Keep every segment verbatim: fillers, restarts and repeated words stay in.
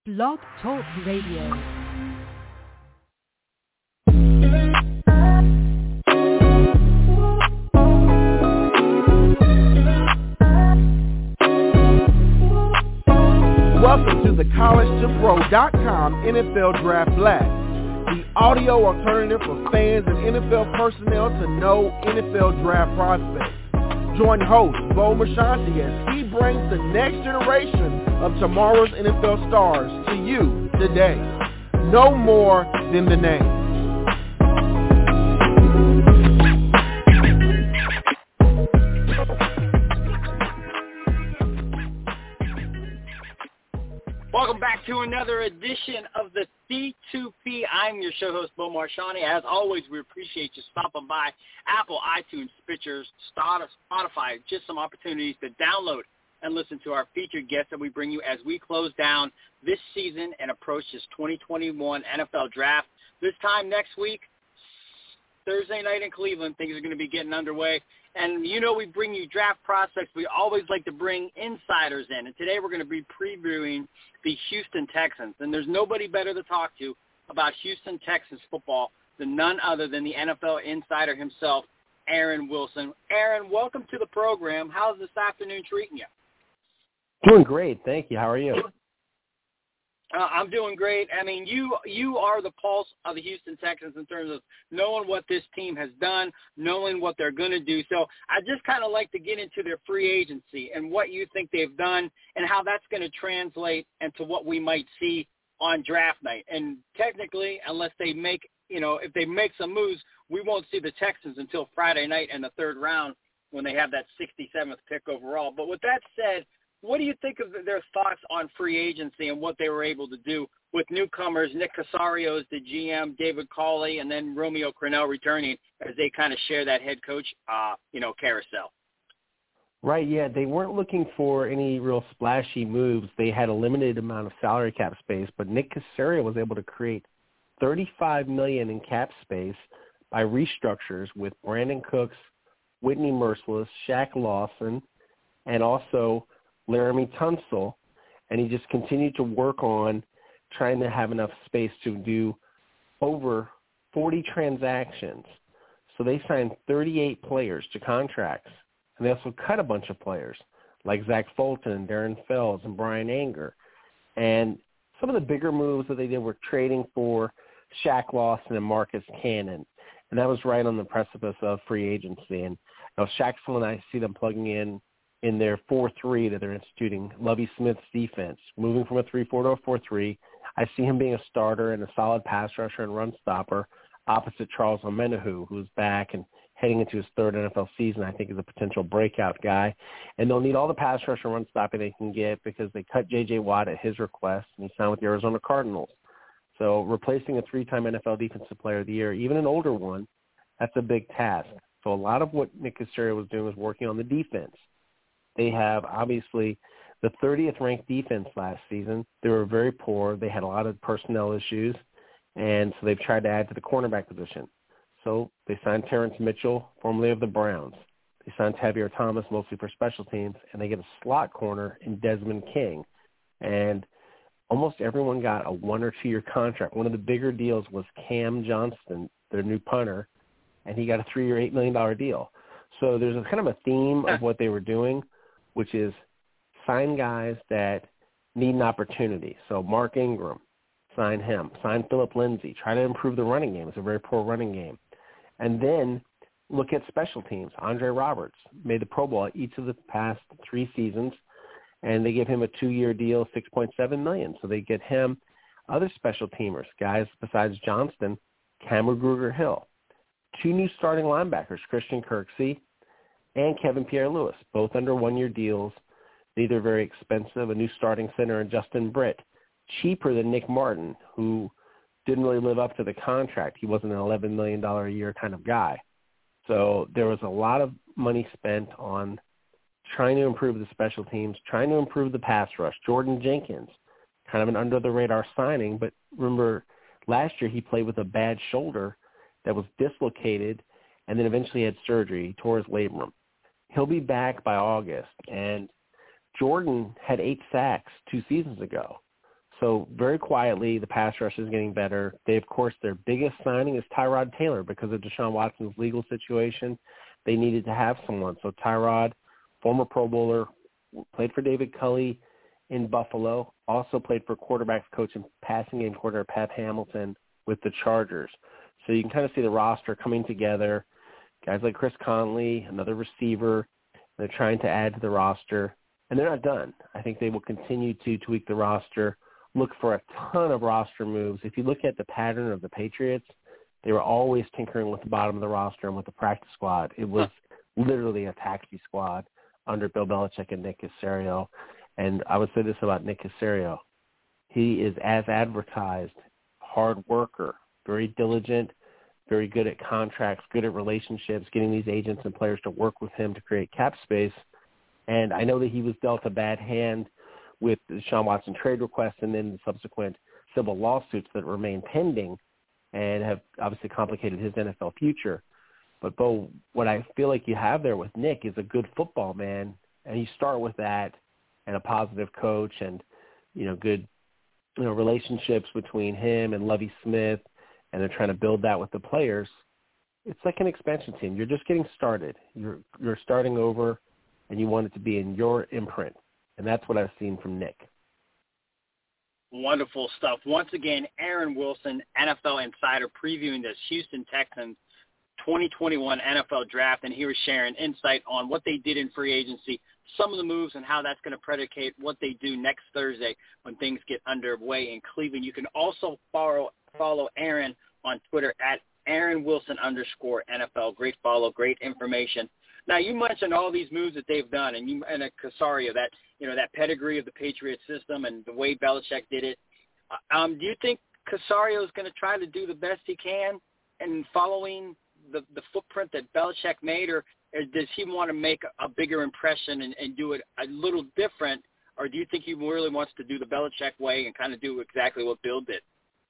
Blog Talk Radio. Welcome to the college to pro dot com N F L Draft Blast, the audio alternative for fans and N F L personnel to know N F L draft prospects. Join host Bo Marchionte as he brings the next generation of tomorrow's N F L stars to you today. No more than the name. Welcome back to another edition of the C two P. I'm your show host, Bo Marchionte. As always, we appreciate you stopping by Apple, iTunes, Stitcher, Spotify, just some opportunities to download and listen to our featured guests that we bring you as we close down this season and approach this twenty twenty-one N F L Draft. This time next week, Thursday night in Cleveland, things are going to be getting underway. And you know we bring you draft prospects. We always like to bring insiders in. And today we're going to be previewing the Houston Texans. And there's nobody better to talk to about Houston Texans football than none other than the N F L insider himself, Aaron Wilson. Aaron, welcome to the program. How's this afternoon treating you? Doing great. Thank you. How are you? Uh, I'm doing great. I mean, you you are the pulse of the Houston Texans in terms of knowing what this team has done, knowing what they're going to do. So I just kind of like to get into their free agency and what you think they've done and how that's going to translate into what we might see on draft night. And technically, unless they make, you know, if they make some moves, we won't see the Texans until Friday night in the third round when they have that sixty-seventh pick overall. But with that said, what do you think of their thoughts on free agency and what they were able to do with newcomers, Nick Caserio as the G M, David Culley, and then Romeo Crennel returning as they kind of share that head coach, uh, you know, carousel? Right, yeah. They weren't looking for any real splashy moves. They had a limited amount of salary cap space, but Nick Caserio was able to create thirty-five million dollars in cap space by restructures with Brandon Cooks, Whitney Merciless, Shaq Lawson, and also Laramie Tunsil, and he just continued to work on trying to have enough space to do over forty transactions. So they signed thirty-eight players to contracts, and they also cut a bunch of players like Zach Fulton, Darren Fells, and Brian Anger. And some of the bigger moves that they did were trading for Shaq Lawson and Marcus Cannon, and that was right on the precipice of free agency. And you know, Shaq's someone I see them plugging in in their four three that they're instituting, Lovie Smith's defense, moving from a three four to a four three. I see him being a starter and a solid pass rusher and run stopper opposite Charles Omenihu, who's back and heading into his third N F L season. I think is a potential breakout guy. And they'll need all the pass rusher and run stopping they can get because they cut J J. Watt at his request, and he signed with the Arizona Cardinals. So replacing a three-time N F L Defensive Player of the Year, even an older one, that's a big task. So a lot of what Nick Caserio was doing was working on the defense. They have, obviously, the thirtieth ranked defense last season. They were very poor. They had a lot of personnel issues, and so they've tried to add to the cornerback position. So they signed Terrence Mitchell, formerly of the Browns. They signed Tavierre Thomas, mostly for special teams, and they get a slot corner in Desmond King. And almost everyone got a one- or two-year contract. One of the bigger deals was Cam Johnston, their new punter, and he got a three-year, eight million dollars deal. So there's a kind of a theme of what they were doing, which is sign guys that need an opportunity. So Mark Ingram, sign him. Sign Phillip Lindsay. Try to improve the running game. It's a very poor running game. And then look at special teams. Andre Roberts made the Pro Bowl each of the past three seasons, and they give him a two-year deal, six point seven million dollars. So they get him other special teamers, guys besides Johnston, Cameron Grugier-Hill. Two new starting linebackers, Christian Kirksey and Kevin Pierre-Louis, both under one-year deals. Neither very expensive. A new starting center in Justin Britt, cheaper than Nick Martin, who didn't really live up to the contract. He wasn't an eleven million dollars a year kind of guy. So there was a lot of money spent on trying to improve the special teams, trying to improve the pass rush. Jordan Jenkins, kind of an under-the-radar signing, but remember last year he played with a bad shoulder that was dislocated and then eventually had surgery. He tore his labrum. He'll be back by August, and Jordan had eight sacks two seasons ago. So very quietly, the pass rush is getting better. They, of course, their biggest signing is Tyrod Taylor because of Deshaun Watson's legal situation. They needed to have someone. So Tyrod, former Pro Bowler, played for David Culley in Buffalo, also played for quarterbacks coach and passing game coordinator Pep Hamilton with the Chargers. So you can kind of see the roster coming together. Guys like Chris Conley, another receiver, they're trying to add to the roster. And they're not done. I think they will continue to tweak the roster, look for a ton of roster moves. If you look at the pattern of the Patriots, they were always tinkering with the bottom of the roster and with the practice squad. It was literally a taxi squad under Bill Belichick and Nick Caserio. And I would say this about Nick Caserio. He is as advertised, hard worker, very diligent, very good at contracts, good at relationships, getting these agents and players to work with him to create cap space. And I know that he was dealt a bad hand with the Deshaun Watson trade request and then the subsequent civil lawsuits that remain pending and have obviously complicated his N F L future. But, Bo, what I feel like you have there with Nick is a good football man, and you start with that and a positive coach and, you know, good, you know, relationships between him and Lovie Smith, and they're trying to build that with the players. It's like an expansion team. You're just getting started. You're you're starting over, and you want it to be in your imprint. And that's what I've seen from Nick. Wonderful stuff. Once again, Aaron Wilson, N F L Insider, previewing this Houston Texans twenty twenty-one N F L Draft, and he was sharing insight on what they did in free agency, some of the moves, and how that's going to predicate what they do next Thursday when things get underway in Cleveland. You can also follow, follow Aaron on Twitter at Aaron Wilson underscore N F L. Great follow, great information. Now, you mentioned all these moves that they've done, and you and a Caserio, that you know that pedigree of the Patriot system and the way Belichick did it. Um, do you think Caserio is going to try to do the best he can in following the, the footprint that Belichick made, or, or does he want to make a bigger impression and, and do it a little different, or do you think he really wants to do the Belichick way and kind of do exactly what Bill did?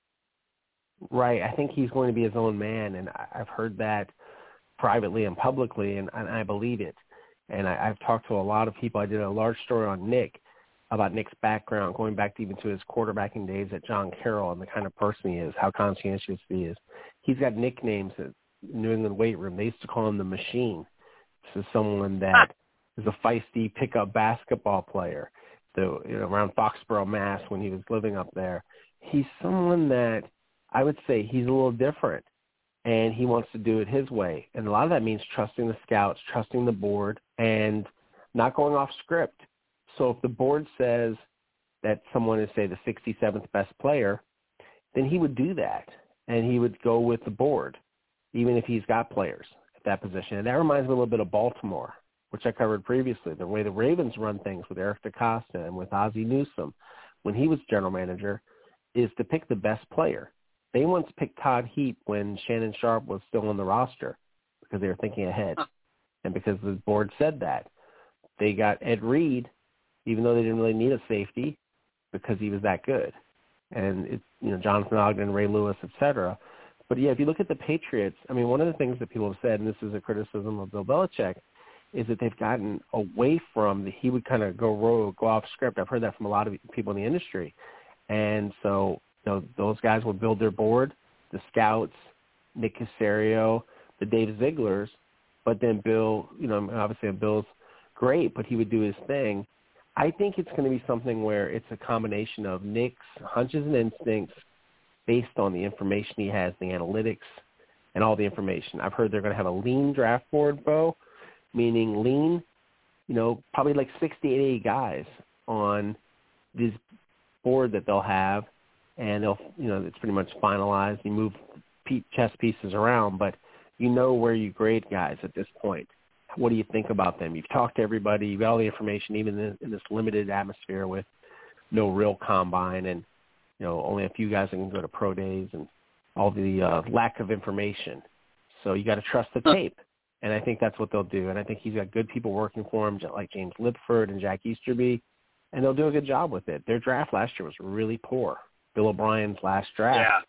Right. I think he's going to be his own man, and I've heard that privately and publicly, and, and I believe it. And I, I've talked to a lot of people. I did a large story on Nick, about Nick's background, going back to even to his quarterbacking days at John Carroll and the kind of person he is, how conscientious he is. He's got nicknames at New England weight room. They used to call him the Machine. This is someone that is a feisty pickup basketball player. So, you know, around Foxborough, Mass, when he was living up there, he's someone that I would say he's a little different, and he wants to do it his way. And a lot of that means trusting the scouts, trusting the board, and not going off script. So if the board says that someone is, say, the sixty-seventh best player, then he would do that, and he would go with the board, even if he's got players at that position. And that reminds me a little bit of Baltimore, which I covered previously, the way the Ravens run things with Eric DeCosta and with Ozzie Newsome when he was general manager, is to pick the best player. They once picked Todd Heap when Shannon Sharp was still on the roster because they were thinking ahead, and because the board said that. They got Ed Reed, even though they didn't really need a safety, because he was that good. And it's, you know, Jonathan Ogden, Ray Lewis, et cetera. But, yeah, if you look at the Patriots, I mean, one of the things that people have said, and this is a criticism of Bill Belichick, is that they've gotten away from the, he would kind of go rogue, go off script. I've heard that from a lot of people in the industry. And so, you know, those guys would build their board, the scouts, Nick Caserio, the Dave Zieglers, but then Bill, you know, obviously Bill's great, but he would do his thing. I think it's going to be something where it's a combination of Nick's hunches and instincts based on the information he has, the analytics, and all the information. I've heard they're going to have a lean draft board, Bo, meaning lean, you know, probably like sixty, eighty guys on this board that they'll have, and they'll, you know, it's pretty much finalized. You move chess pieces around, but you know where you grade guys at this point. What do you think about them? You've talked to everybody. You've got all the information, even in, in this limited atmosphere with no real combine and, you know, only a few guys that can go to pro days and all the uh, lack of information. So you got to trust the tape, and I think that's what they'll do. And I think he's got good people working for him, like James Lipford and Jack Easterby, and they'll do a good job with it. Their draft last year was really poor. Bill O'Brien's last draft. Yeah.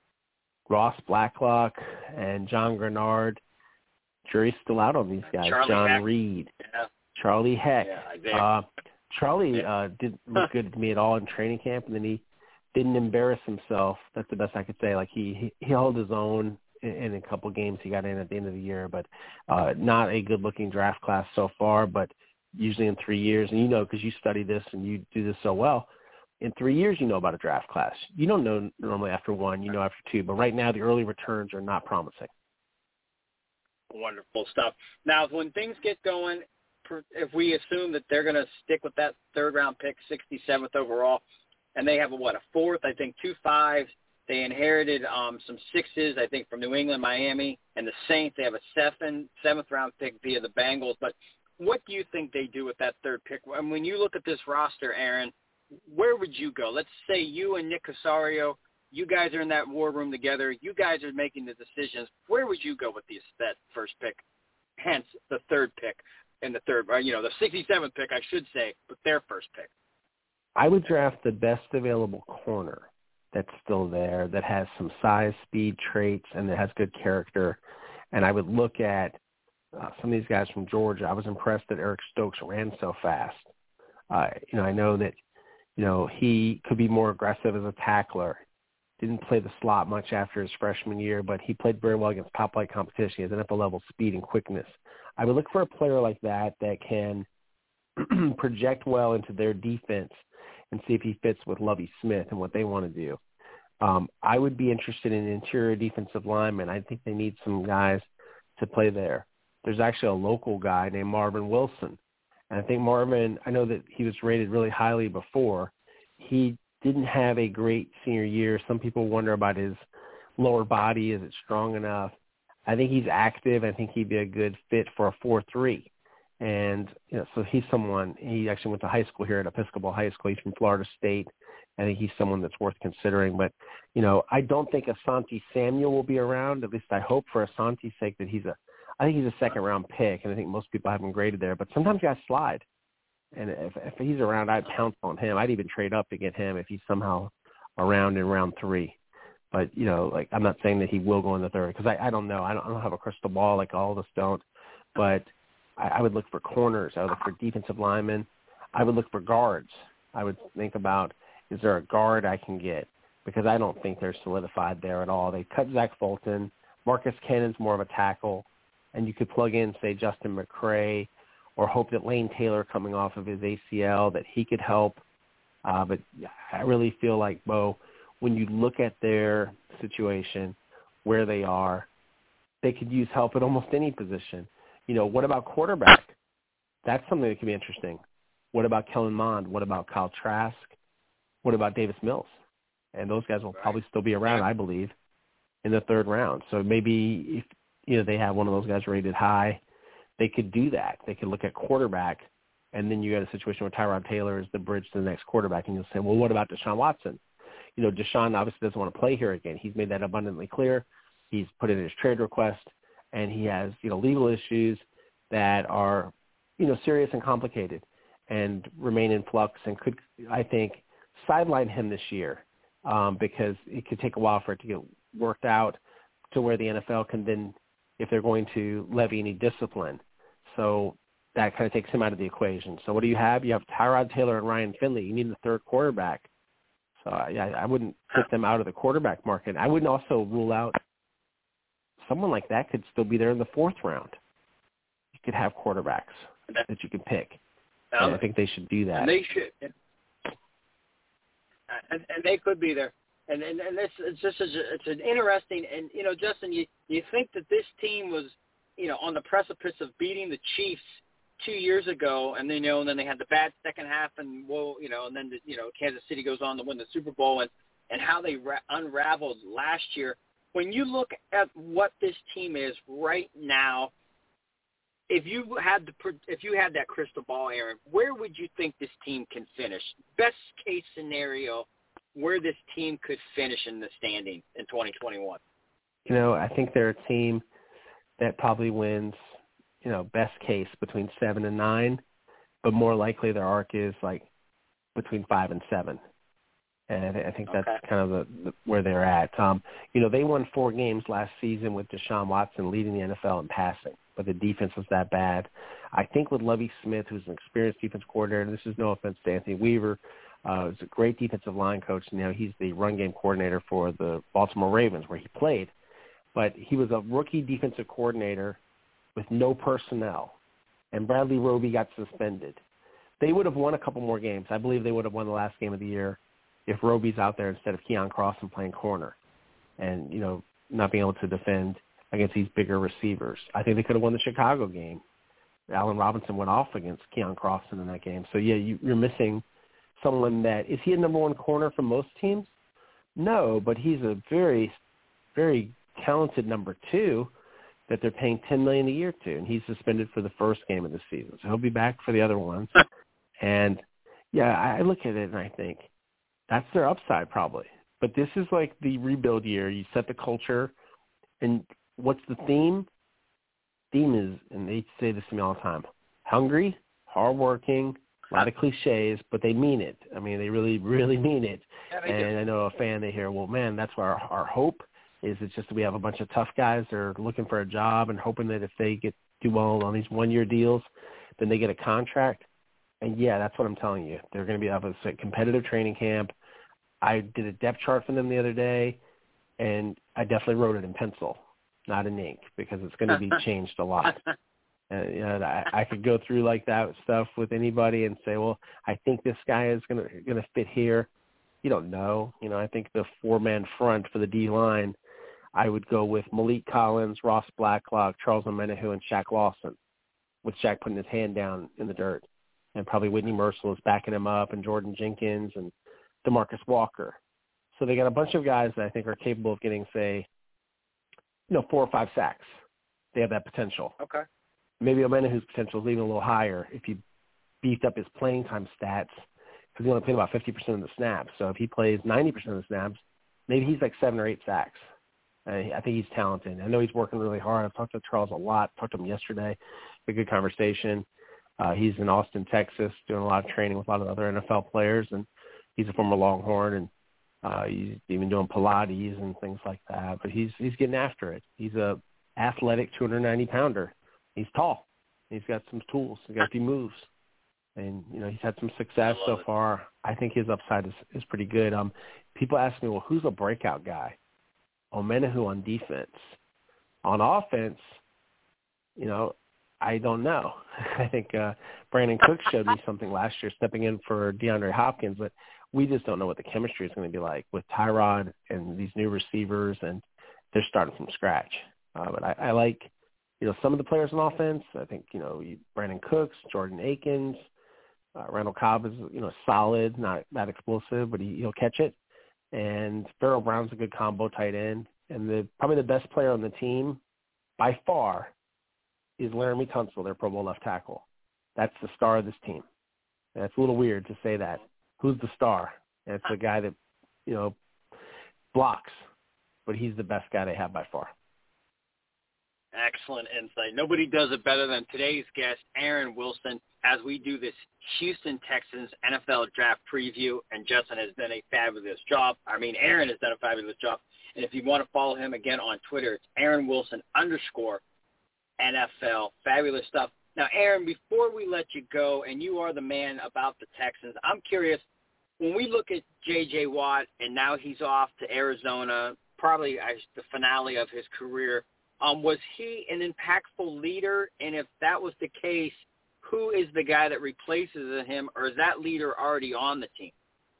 Ross Blacklock and John Grenard. Jury's still out on these guys. Charlie John Heck. Reed, Yeah. Charlie Heck. Yeah, uh, Charlie uh, didn't look good to me at all in training camp, and then he didn't embarrass himself. That's the best I could say. Like he he, he held his own in, in a couple games he got in at the end of the year, but uh, not a good-looking draft class so far. But usually in three years, and you know because you study this and you do this so well, in three years you know about a draft class. You don't know normally after one, you know after two. But right now the early returns are not promising. Wonderful stuff. Now, when things get going, if we assume that they're going to stick with that third-round pick, sixty-seventh overall, and they have, a, what, a fourth, I think two fives. They inherited um, some sixes, I think, from New England, Miami, and the Saints. They have a seven, seventh-round pick via the Bengals. But what do you think they do with that third pick? And when you look at this roster, Aaron, where would you go? Let's say you and Nick Caserio, you guys are in that war room together. You guys are making the decisions. Where would you go with these, that first pick, hence the third pick and the third, or, you know, the sixty-seventh pick, I should say, but their first pick? I would draft the best available corner that's still there, that has some size, speed, traits, and that has good character. And I would look at uh, some of these guys from Georgia. I was impressed that Eric Stokes ran so fast. Uh, you know, I know that, you know, he could be more aggressive as a tackler. Didn't play the slot much after his freshman year, but he played very well against top-flight competition. He has N F L level speed and quickness. I would look for a player like that that can project well into their defense and see if he fits with Lovie Smith and what they want to do. Um, I would be interested in interior defensive linemen. I think they need some guys to play there. There's actually a local guy named Marvin Wilson. And I think Marvin, I know that he was rated really highly before. He didn't have a great senior year. Some people wonder about his lower body. Is it strong enough? I think he's active. I think he'd be a good fit for a four three. And, you know, so he's someone, he actually went to high school here at Episcopal High School. He's from Florida State. I think he's someone that's worth considering. But, you know, I don't think Asante Samuel will be around. At least I hope for Asante's sake that he's a, I think he's a second round pick. And I think most people have him graded there. But sometimes guys slide. And if, if he's around, I'd pounce on him. I'd even trade up to get him if he's somehow around in round three. But, you know, like I'm not saying that he will go in the third because I, I don't know. I don't, I don't have a crystal ball like all of us don't. But I, I would look for corners. I would look for defensive linemen. I would look for guards. I would think about, is there a guard I can get? Because I don't think they're solidified there at all. They cut Zach Fulton. Marcus Cannon's more of a tackle. And you could plug in, say, Justin McCray, or hope that Lane Taylor coming off of his A C L, that he could help. Uh, but I really feel like, Bo, when you look at their situation, where they are, they could use help at almost any position. You know, what about quarterback? That's something that could be interesting. What about Kellen Mond? What about Kyle Trask? What about Davis Mills? And those guys will right. probably still be around, I believe, in the third round. So maybe if, you know, they have one of those guys rated high, they could do that. They could look at quarterback, and then you got a situation where Tyrod Taylor is the bridge to the next quarterback, and you'll say, well, what about Deshaun Watson? You know, Deshaun obviously doesn't want to play here again. He's made that abundantly clear. He's put in his trade request, and he has, you know, legal issues that are, you know, serious and complicated and remain in flux and could, I think, sideline him this year um, because it could take a while for it to get worked out to where the N F L can then, if they're going to levy any discipline. So that kind of takes him out of the equation. So what do you have? You have Tyrod Taylor and Ryan Finley. You need a third quarterback. So yeah, I wouldn't put them out of the quarterback market. I wouldn't also rule out someone like that could still be there in the fourth round. You could have quarterbacks that you could pick. And I think they should do that. And they should. And, and they could be there. And and, and this it's just a, it's an interesting, and you know, Justin, you you think that this team was, you know, on the precipice of beating the Chiefs two years ago, and then you know, and then they had the bad second half, and well, you know, and then the, you know, Kansas City goes on to win the Super Bowl, and and how they ra- unraveled last year. When you look at what this team is right now, if you had the if you had that crystal ball, Aaron, where would you think this team can finish? Best case scenario, where this team could finish in the standing in twenty twenty-one? You know, I think they're a team that probably wins, you know, best case between seven and nine, but more likely their arc is like between five and seven. And I think that's okay. kind of the, the, where they're at. Um, you know, they won four games last season with Deshaun Watson leading the N F L in passing, but the defense was that bad. I think with Lovie Smith, who's an experienced defense coordinator, and this is no offense to Anthony Weaver, Uh, he's a great defensive line coach. Now he's the run game coordinator for the Baltimore Ravens, where he played. But he was a rookie defensive coordinator with no personnel, and Bradley Roby got suspended. They would have won a couple more games. I believe they would have won the last game of the year if Roby's out there instead of Keon Crossan playing corner and, you know, not being able to defend against these bigger receivers. I think they could have won the Chicago game. Allen Robinson went off against Keon Crossan in that game. So, yeah, you, you're missing someone that – is he a number one corner for most teams? No, but he's a very, very talented number two that they're paying ten million dollars a year to, and he's suspended for the first game of the season. So he'll be back for the other ones. And, yeah, I look at it and I think that's their upside probably. But this is like the rebuild year. You set the culture, and what's the theme? Theme is, and they say this to me all the time, hungry, hardworking, a lot of cliches, but they mean it. I mean, they really, really mean it. Yeah, and do. I know a fan, they hear, well, man, that's where our, our hope is. It's just that we have a bunch of tough guys that are looking for a job and hoping that if they get do well on these one-year deals, then they get a contract. And, yeah, that's what I'm telling you. They're going to be up a competitive training camp. I did a depth chart for them the other day, and I definitely wrote it in pencil, not in ink, because it's going to be changed a lot. And, you know, I, I could go through like that stuff with anybody and say, well, I think this guy is going to going to fit here. You don't know. You know, I think the four-man front for the D-line, I would go with Malik Collins, Ross Blacklock, Charles Omenihu, and Shaq Lawson, with Shaq putting his hand down in the dirt. And probably Whitney Merciless backing him up, and Jordan Jenkins and DeMarcus Walker. So they got a bunch of guys that I think are capable of getting, say, you know, four or five sacks. They have that potential. Okay. Maybe Omenihu's potential is even a little higher if you beefed up his playing time stats, because he only played about fifty percent of the snaps. So if he plays ninety percent of the snaps, maybe he's like seven or eight sacks. I, I think he's talented. I know he's working really hard. I've talked to Charles a lot. Talked to him yesterday. A good conversation. Uh, he's in Austin, Texas, doing a lot of training with a lot of other N F L players, and he's a former Longhorn, and uh, he's even doing Pilates and things like that. But he's he's getting after it. He's a athletic two hundred ninety pounder. He's tall. He's got some tools. He's got a few moves, and you know he's had some success so it. far. I think his upside is is pretty good. Um, people ask me, well, who's a breakout guy? Omenihu on defense. On offense, you know, I don't know. I think uh, Brandon Cooks showed me something last year, stepping in for DeAndre Hopkins, but we just don't know what the chemistry is going to be like with Tyrod and these new receivers, and they're starting from scratch. Uh, but I, I like, you know, some of the players on offense. I think, you know, Brandon Cooks, Jordan Akins, uh, Randall Cobb is, you know, solid, not that explosive, but he, he'll catch it. And Pharaoh Brown's a good combo tight end. And the probably the best player on the team by far is Laramie Tunsil, their Pro Bowl left tackle. That's the star of this team. And it's a little weird to say that. Who's the star? And it's the guy that, you know, blocks, but he's the best guy they have by far. Excellent insight. Nobody does it better than today's guest, Aaron Wilson, as we do this Houston Texans N F L draft preview. And Justin has done a fabulous job. I mean, Aaron has done a fabulous job. And if you want to follow him again on Twitter, it's Aaron Wilson underscore N F L. Fabulous stuff. Now, Aaron, before we let you go, and you are the man about the Texans, I'm curious, when we look at J J. Watt, and now he's off to Arizona, probably the finale of his career, um, was he an impactful leader? And if that was the case, who is the guy that replaces him, or is that leader already on the team?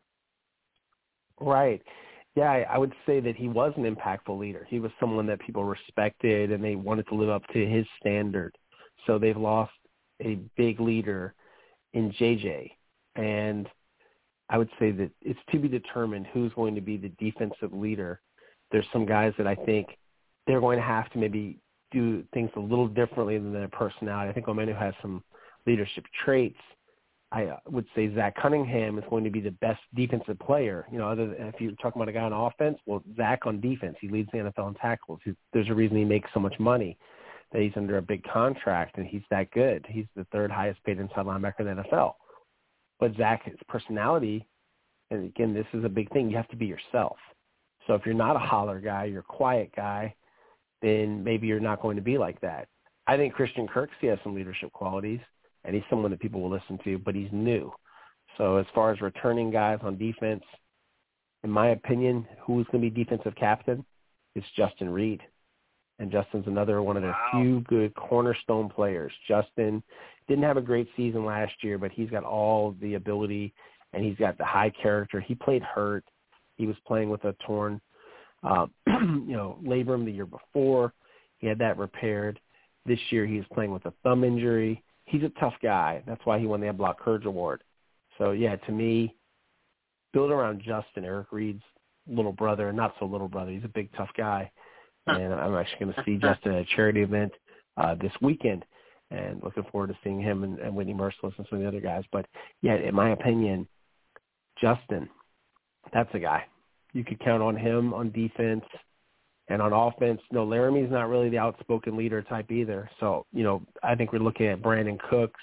Right. Yeah, I, I would say that he was an impactful leader. He was someone that people respected, and they wanted to live up to his standard. So they've lost a big leader in J J. And I would say that it's to be determined who's going to be the defensive leader. There's some guys that I think they're going to have to maybe do things a little differently than their personality. I think Omenihu has some leadership traits. I would say Zach Cunningham is going to be the best defensive player. You know, other than if you're talking about a guy on offense, well, Zach on defense, he leads the N F L in tackles. He's, there's a reason he makes so much money, that he's under a big contract, and he's that good. He's the third highest paid inside linebacker in the N F L. But Zach, his personality, and again, this is a big thing, you have to be yourself. So if you're not a holler guy, you're a quiet guy, then maybe you're not going to be like that. I think Christian Kirksey has some leadership qualities, and he's someone that people will listen to, but he's new. So as far as returning guys on defense, in my opinion, who's going to be defensive captain is Justin Reed. And Justin's another one of their Wow. few good cornerstone players. Justin didn't have a great season last year, but he's got all the ability, and he's got the high character. He played hurt. He was playing with a torn, uh, you know, labrum the year before. He had that repaired. This year he's playing with a thumb injury. He's a tough guy. That's why he won the Ed Block Courage Award. So, yeah, to me, build around Justin, Eric Reed's little brother, not so little brother. He's a big, tough guy. And I'm actually going to see Justin at a charity event uh, this weekend, and looking forward to seeing him and, and Whitney Merciless and some of the other guys. But, yeah, in my opinion, Justin, that's a guy. You could count on him on defense and on offense. No, Laramie's not really the outspoken leader type either. So, you know, I think we're looking at Brandon Cooks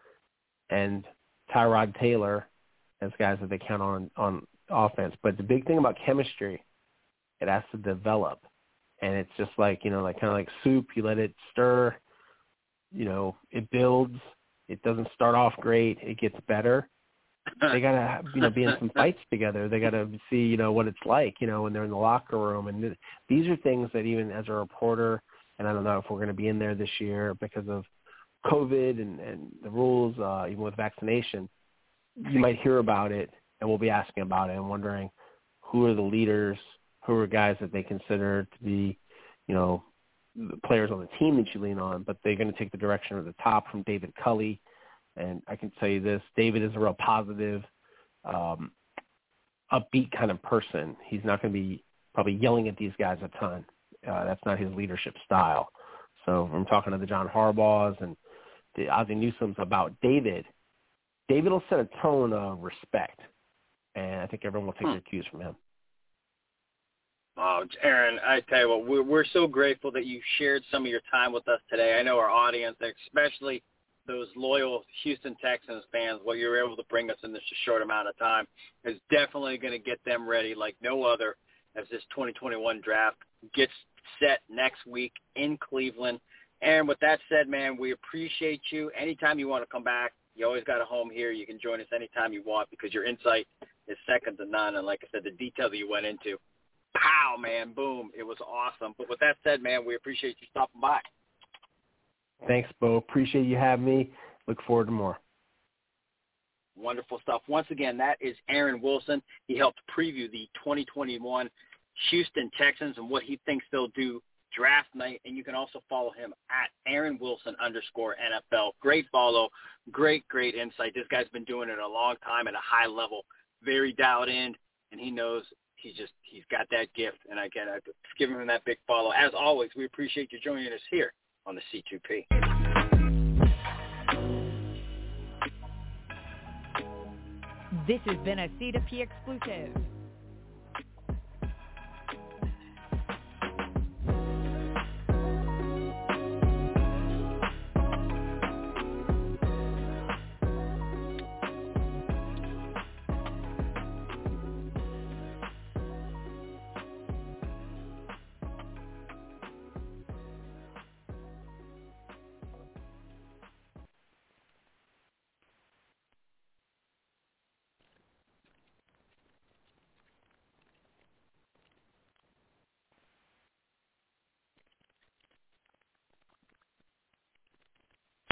and Tyrod Taylor as guys that they count on on offense. But the big thing about chemistry, it has to develop. And it's just like, you know, like kind of like soup. You let it stir, you know, it builds. It doesn't start off great. It gets better. They got to, you know, be in some fights together. They got to see, you know, what it's like, you know, when they're in the locker room. And th- these are things that even as a reporter, and I don't know if we're going to be in there this year because of COVID and, and the rules, uh, even with vaccination, you might hear about it, and we'll be asking about it and wondering who are the leaders, who are guys that they consider to be, you know, the players on the team that you lean on, but they're going to take the direction of the top from David Culley. And I can tell you this, David is a real positive, um, upbeat kind of person. He's not going to be probably yelling at these guys a ton. Uh, that's not his leadership style. So I'm talking to the John Harbaughs and the Ozzie Newsomes about David. David will set a tone of respect, and I think everyone will take hmm. their cues from him. Oh, Aaron, I tell you what, we're, we're so grateful that you shared some of your time with us today. I know our audience, especially those loyal Houston Texans fans, what you were able to bring us in this short amount of time is definitely going to get them ready like no other as this twenty twenty-one draft gets set next week in Cleveland. And with that said, man, we appreciate you. Anytime you want to come back, you always got a home here. You can join us anytime you want because your insight is second to none. And like I said, the detail that you went into, pow, man, boom, it was awesome. But with that said, man, we appreciate you stopping by. Thanks, Bo. Appreciate you having me. Look forward to more. Wonderful stuff. Once again, that is Aaron Wilson. He helped preview the twenty twenty-one Houston Texans and what he thinks they'll do draft night. And you can also follow him at Aaron Wilson underscore N F L. Great follow. Great, great insight. This guy's been doing it a long time at a high level, very dialed in, and he knows he's just, he's got that gift. And again, I've given him that big follow. As always, we appreciate you joining us here on the C two P. This has been a C two P exclusive.